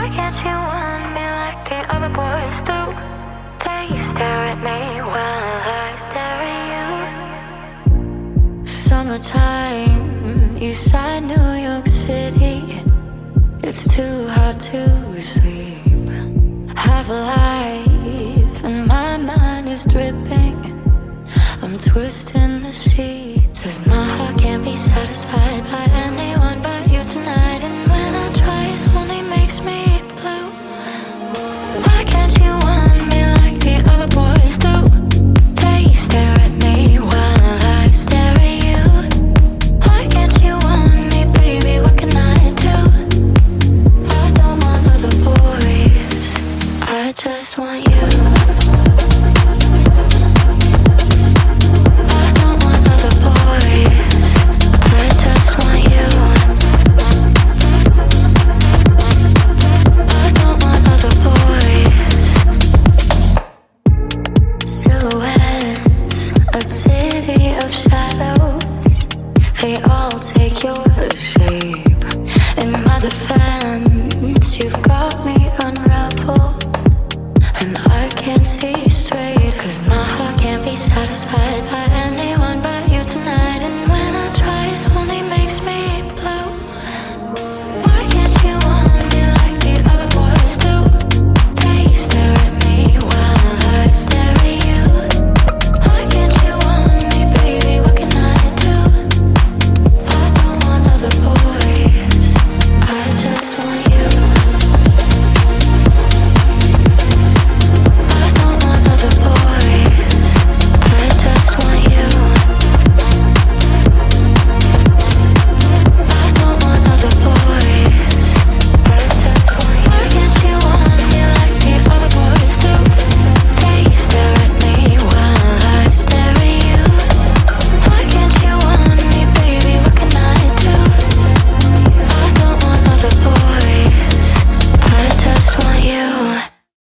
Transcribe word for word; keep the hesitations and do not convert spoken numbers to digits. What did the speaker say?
can't you want me like the other boys do? They stare at me while I stare at you. Summertime, Eastside New York City. It's too hard to sleep. Half alive and my mind is dripping. I'm twisting the sheets, 'cause my heart can't be satisfied by anyone but you tonight. And when I try, it only makes me blue. Why can't you want me like the other boys do? They stare at me while I stare at you. Why can't you want me, baby? What can I do? I don't want other boys, I just want you. They all take your shape. In my defense, you've got